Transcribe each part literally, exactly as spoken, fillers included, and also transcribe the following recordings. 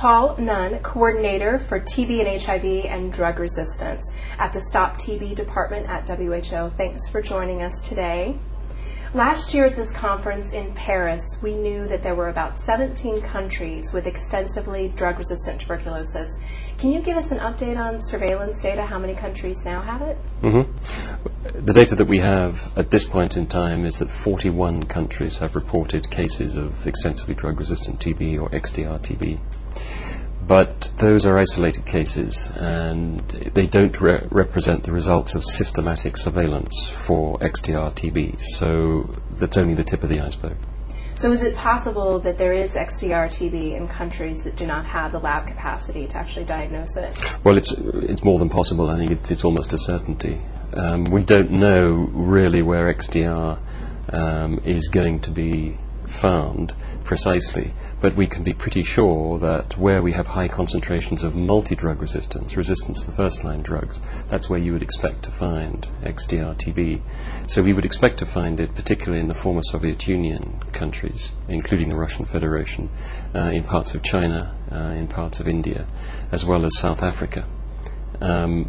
Paul Nunn, Coordinator for T B and H I V and Drug Resistance at the Stop T B Department at W H O. Thanks for joining us today. Last year at this conference in Paris, we knew that there were about seventeen countries with extensively drug-resistant tuberculosis. Can you give us an update on surveillance data? How many countries now have it? Mm-hmm. The data that we have at this point in time is that forty-one countries have reported cases of extensively drug-resistant T B or X D R T B. But those are isolated cases, and they don't re- represent the results of systematic surveillance for X D R T B, so that's only the tip of the iceberg. So is it possible that there is X D R T B in countries that do not have the lab capacity to actually diagnose it? Well, it's it's more than possible. I think it's, it's almost a certainty. Um, we don't know really where X D R um, is going to be found precisely, but we can be pretty sure that where we have high concentrations of multi-drug resistance, resistance to the first-line drugs, that's where you would expect to find X D R T B. So we would expect to find it particularly in the former Soviet Union countries, including the Russian Federation, uh, in parts of China, uh, in parts of India, as well as South Africa. Um,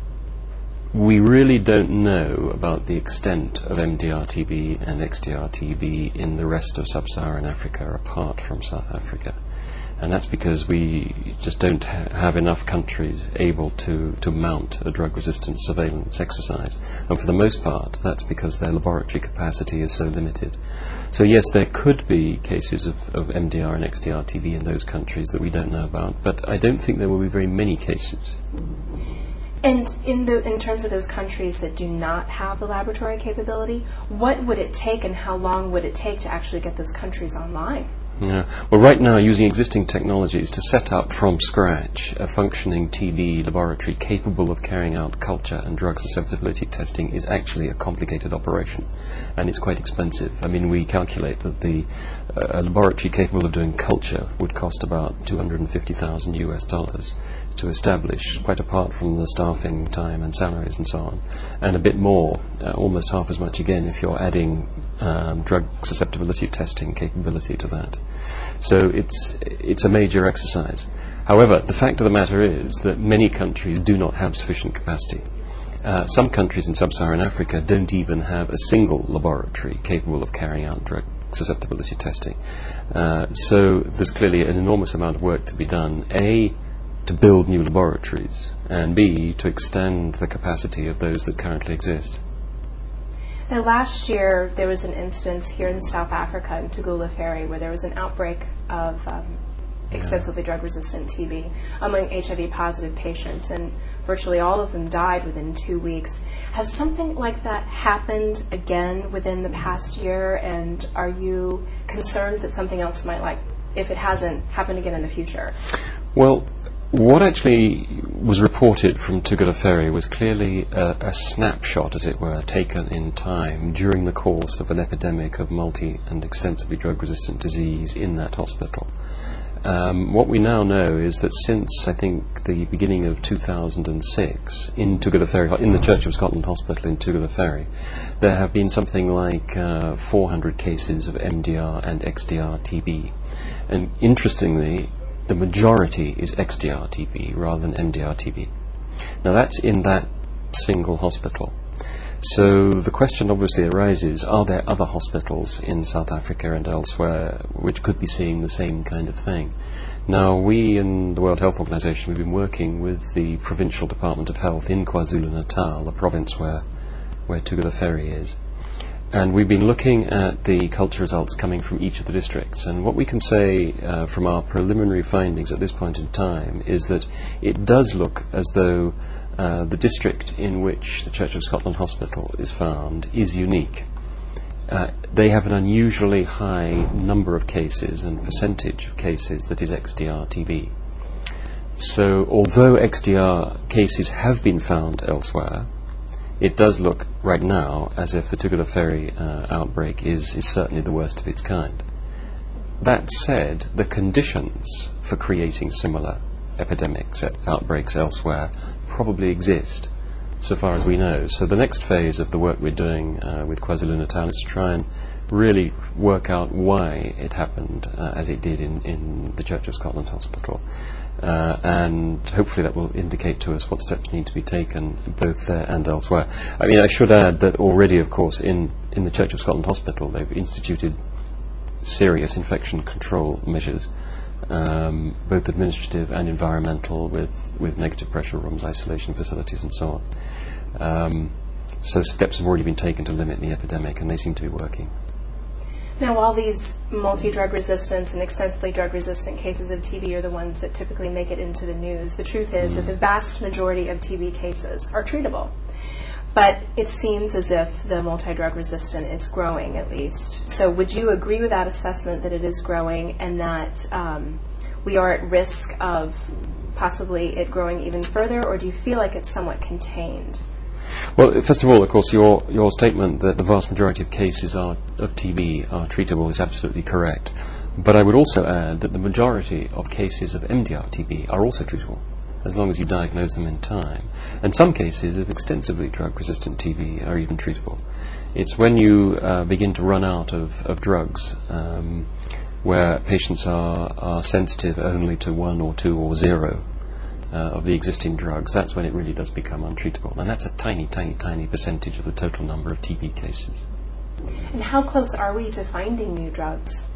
We really don't know about the extent of M D R T B and X D R T B in the rest of sub-Saharan Africa apart from South Africa. And that's because we just don't ha- have enough countries able to, to mount a drug-resistance surveillance exercise. And for the most part, that's because their laboratory capacity is so limited. So yes, there could be cases of, of M D R and X D R T B in those countries that we don't know about, but I don't think there will be very many cases. And in the in terms of those countries that do not have the laboratory capability, what would it take and how long would it take to actually get those countries online? Yeah. Well, right now, using existing technologies to set up from scratch a functioning T B laboratory capable of carrying out culture and drug susceptibility testing is actually a complicated operation, and it's quite expensive. I mean, we calculate that the uh, a laboratory capable of doing culture would cost about two hundred fifty thousand U S dollars to establish, quite apart from the staffing time and salaries and so on, and a bit more, uh, almost half as much again if you're adding um, drug susceptibility testing capability to that. So it's it's a major exercise. However, the fact of the matter is that many countries do not have sufficient capacity. Uh, some countries in sub-Saharan Africa don't even have a single laboratory capable of carrying out drug susceptibility testing. Uh, so there's clearly an enormous amount of work to be done. A, to build new laboratories, and B, to extend the capacity of those that currently exist. Now, last year there was an instance here in South Africa, in Tugela Ferry, where there was an outbreak of um, extensively drug-resistant T B among H I V-positive patients, and virtually all of them died within two weeks. Has something like that happened again within the past year, and are you concerned that something else might, like, if it hasn't, happen again in the future? Well, what actually was reported from Tugela Ferry was clearly a, a snapshot, as it were, taken in time during the course of an epidemic of multi and extensively drug-resistant disease in that hospital. Um, what we now know is that since, I think, the beginning of two thousand six, in Tugela Ferry, in the Church of Scotland Hospital in Tugela Ferry, there have been something like uh, four hundred cases of M D R and X D R T B. And interestingly, the majority is X D R T B rather than M D R T B. Now that's in that single hospital. So the question obviously arises, are there other hospitals in South Africa and elsewhere which could be seeing the same kind of thing? Now, we in the World Health Organization, we've been working with the Provincial Department of Health in KwaZulu-Natal, the province where, where Tugela Ferry is. And we've been looking at the culture results coming from each of the districts. And what we can say uh, from our preliminary findings at this point in time is that it does look as though uh, the district in which the Church of Scotland Hospital is found is unique. Uh, they have an unusually high number of cases and percentage of cases that is X D R T B. So although X D R cases have been found elsewhere, it does look right now as if the Tugela Ferry uh, outbreak is, is certainly the worst of its kind. That said, the conditions for creating similar epidemics, outbreaks elsewhere, probably exist, so far as we know. So the next phase of the work we're doing uh, with KwaZulu-Natal is to try and really work out why it happened uh, as it did in, in the Church of Scotland Hospital. Uh, and hopefully that will indicate to us what steps need to be taken both there and elsewhere. I mean, I should add that already, of course, in, in the Church of Scotland Hospital, they've instituted serious infection control measures, um, both administrative and environmental, with, with negative pressure rooms, isolation facilities, and so on. Um, so steps have already been taken to limit the epidemic, and they seem to be working. Now, while these multi-drug resistance and extensively drug-resistant cases of T B are the ones that typically make it into the news, the truth is mm. that the vast majority of T B cases are treatable. But it seems as if the multi-drug resistant is growing, at least. So would you agree with that assessment, that it is growing and that um, we are at risk of possibly it growing even further, or do you feel like it's somewhat contained? Well, first of all, of course, your your statement that the vast majority of cases are, of T B are treatable is absolutely correct. But I would also add that the majority of cases of M D R T B are also treatable, as long as you diagnose them in time. And some cases of extensively drug-resistant T B are even treatable. It's when you uh, begin to run out of, of drugs, um, where patients are, are sensitive only to one or two or zero Uh, of the existing drugs, that's when it really does become untreatable. And that's a tiny, tiny, tiny percentage of the total number of T B cases. And how close are we to finding new drugs?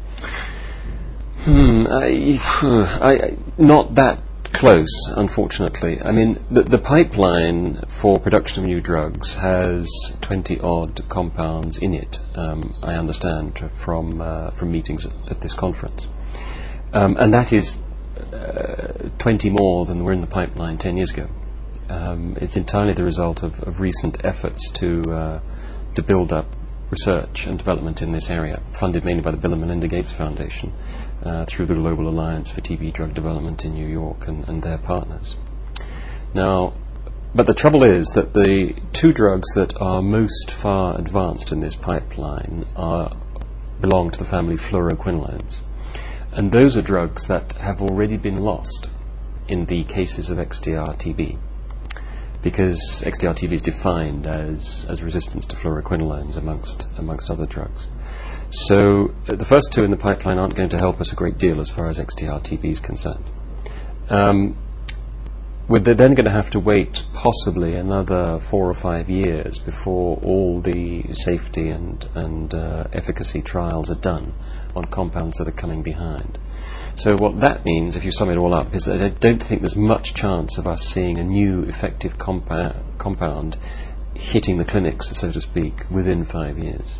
Hmm, I, I, I, not that close, unfortunately. I mean, the, the pipeline for production of new drugs has twenty-odd compounds in it, um, I understand, from, uh, from meetings at, at this conference. Um, and that is Uh, twenty more than were in the pipeline ten years ago. Um, it's entirely the result of, of recent efforts to uh, to build up research and development in this area, funded mainly by the Bill and Melinda Gates Foundation uh, through the Global Alliance for T B Drug Development in New York and, and their partners. Now, but the trouble is that the two drugs that are most far advanced in this pipeline are, belong to the family fluoroquinolones. And those are drugs that have already been lost in the cases of X D R T B, because X D R T B is defined as, as resistance to fluoroquinolones amongst, amongst other drugs. So uh, the first two in the pipeline aren't going to help us a great deal as far as X D R T B is concerned. Um, we're then going to have to wait possibly another four or five years before all the safety and, and uh, efficacy trials are done on compounds that are coming behind. So what that means, if you sum it all up, is that I don't think there's much chance of us seeing a new effective compa- compound hitting the clinics, so to speak, within five years.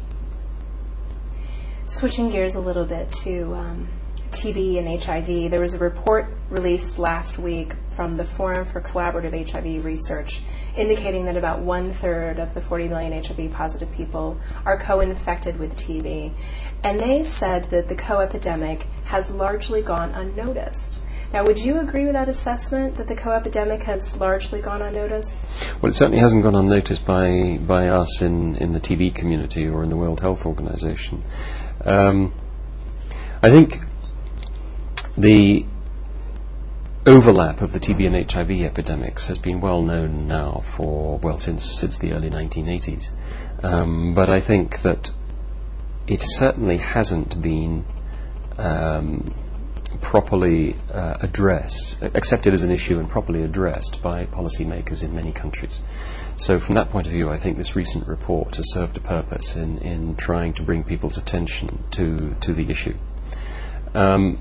Switching gears a little bit to um, T B and H I V, there was a report released last week from the Forum for Collaborative H I V Research indicating that about one-third of the forty million H I V-positive people are co-infected with T B. And they said that the co-epidemic has largely gone unnoticed. Now, would you agree with that assessment, that the co-epidemic has largely gone unnoticed? Well, it certainly hasn't gone unnoticed by, by us in, in the T B community or in the World Health Organization. Um, I think the overlap of the T B and H I V epidemics has been well known now for, well, since, since the early nineteen eighties. Um, but I think that it certainly hasn't been um, properly uh, addressed, accepted as an issue and properly addressed by policymakers in many countries. So from that point of view, I think this recent report has served a purpose in, in trying to bring people's attention to, to the issue. Um,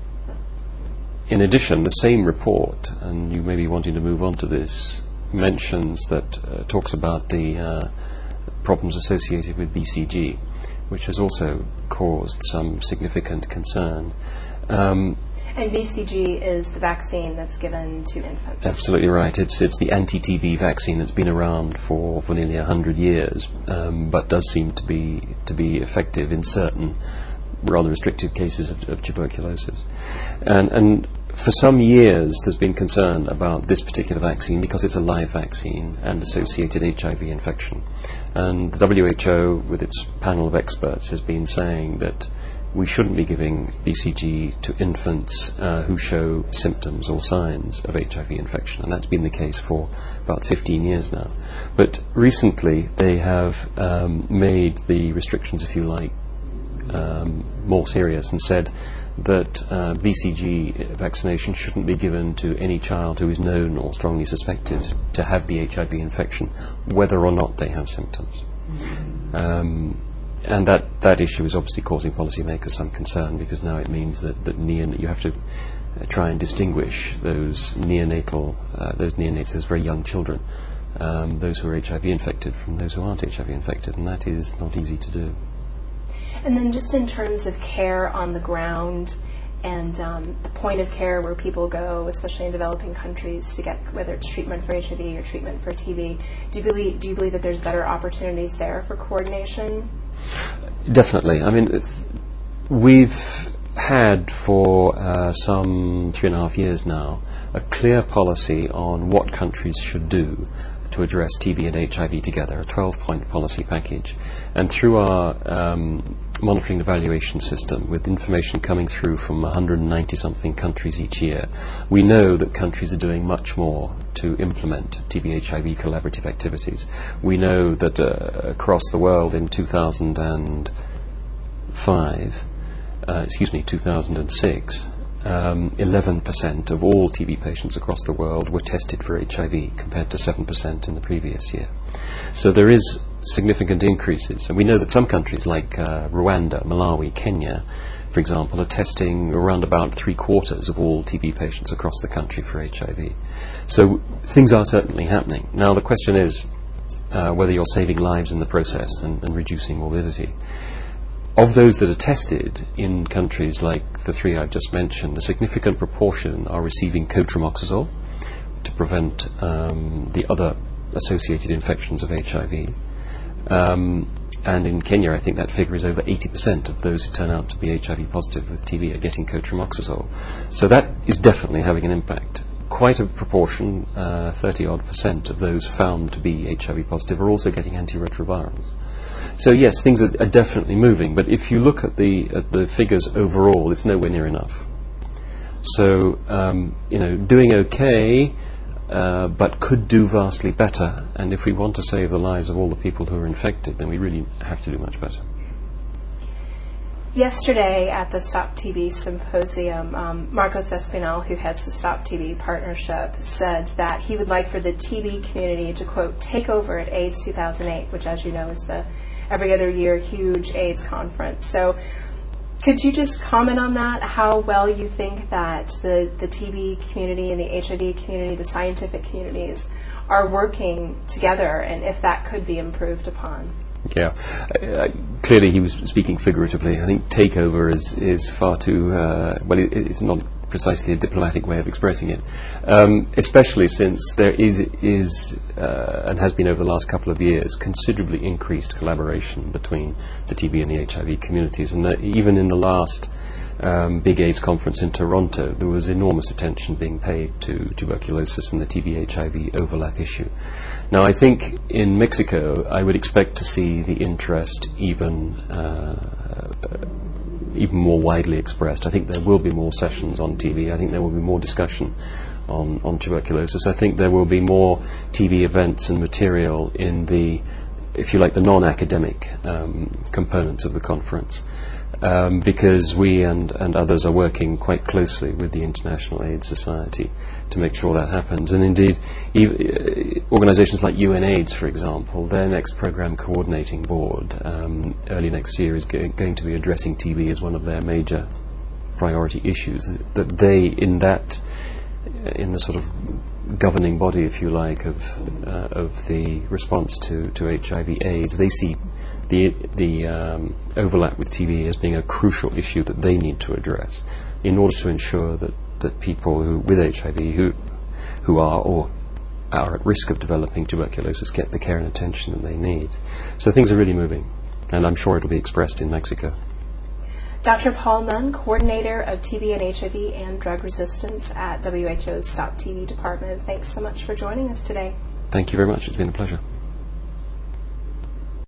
in addition, the same report, and you may be wanting to move on to this, mentions that, uh, talks about the uh, problems associated with B C G, which has also caused some significant concern. Um, and B C G is the vaccine that's given to infants. Absolutely right. It's it's the anti-T B vaccine that's been around for, for nearly a hundred years, um, but does seem to be to be effective in certain rather restricted cases of, of tuberculosis. And and for some years there's been concern about this particular vaccine because it's a live vaccine and associated H I V infection. And the W H O, with its panel of experts, has been saying that we shouldn't be giving B C G to infants uh, who show symptoms or signs of H I V infection, and that's been the case for about fifteen years now. But recently they have um, made the restrictions, if you like, um, more serious and said that uh, B C G vaccination shouldn't be given to any child who is known or strongly suspected to have the H I V infection, whether or not they have symptoms. Mm-hmm. Um, and that, that issue is obviously causing policymakers some concern, because now it means that, that neon- you have to uh, try and distinguish those neonatal, uh, those neonates, those very young children, um, those who are H I V infected from those who aren't H I V infected, and that is not easy to do. And then just in terms of care on the ground and um, the point of care where people go, especially in developing countries, to get whether it's treatment for H I V or treatment for T B, do you believe, do you believe that there's better opportunities there for coordination? Definitely. I mean, th- we've had for uh, some three and a half years now a clear policy on what countries should do to address T B and H I V together, a twelve-point policy package. And through our um, monitoring and evaluation system, with information coming through from one hundred ninety something countries each year, we know that countries are doing much more to implement T B H I V collaborative activities. We know that uh, across the world in two thousand five, uh, excuse me, two thousand six, Um, eleven percent of all T B patients across the world were tested for H I V, compared to seven percent in the previous year. So there is significant increases, and we know that some countries like uh, Rwanda, Malawi, Kenya, for example, are testing around about three quarters of all T B patients across the country for H I V. So things are certainly happening. Now the question is uh, whether you're saving lives in the process and, and reducing morbidity. Of those that are tested in countries like the three I've just mentioned, a significant proportion are receiving cotrimoxazole to prevent um, the other associated infections of H I V. Um, and in Kenya, I think that figure is over eighty percent of those who turn out to be H I V positive with T B are getting cotrimoxazole. So that is definitely having an impact. Quite a proportion, uh, thirty odd percent of those found to be H I V positive are also getting antiretrovirals. So yes, things are, are definitely moving, but if you look at the at the figures overall, it's nowhere near enough. So um, you know, doing okay, uh, but could do vastly better. And if we want to save the lives of all the people who are infected, then we really have to do much better. Yesterday at the Stop T B Symposium, um, Marcos Espinal, who heads the Stop T B Partnership, said that he would like for the T B community to, quote, take over at AIDS two thousand eight, which, as you know, is the every other year huge AIDS conference. So could you just comment on that, how well you think that the, the T B community and the H I V community, the scientific communities, are working together, and if that could be improved upon? Yeah, uh, clearly he was speaking figuratively. I think takeover is, is far too, uh, well, it, it's not precisely a diplomatic way of expressing it, um, especially since there is, is uh, and has been over the last couple of years, considerably increased collaboration between the T B and the H I V communities. And uh, even in the last um, big AIDS conference in Toronto, there was enormous attention being paid to tuberculosis and the T B H I V overlap issue. Now, I think in Mexico, I would expect to see the interest even uh, uh, even more widely expressed. I think there will be more sessions on T V. I think there will be more discussion on, on tuberculosis. I think there will be more T V events and material in the, if you like, the non-academic um, components of the conference. Um, because we and, and others are working quite closely with the International AIDS Society to make sure that happens. And indeed, ev- uh, organisations like U N AIDS, for example, their next programme coordinating board um, early next year is go- going to be addressing T B as one of their major priority issues. That, that they, in that, in the sort of governing body, if you like, of uh, of the response to, to H I V AIDS, they see the the um, overlap with T B as being a crucial issue that they need to address in order to ensure that, that people who with H I V who who are or are at risk of developing tuberculosis get the care and attention that they need. So things are really moving, and I'm sure it'll be expressed in Mexico. Doctor Paul Nunn, coordinator of T B and H I V and drug resistance at W H O's Stop T B department. Thanks so much for joining us today. Thank you very much. It's been a pleasure.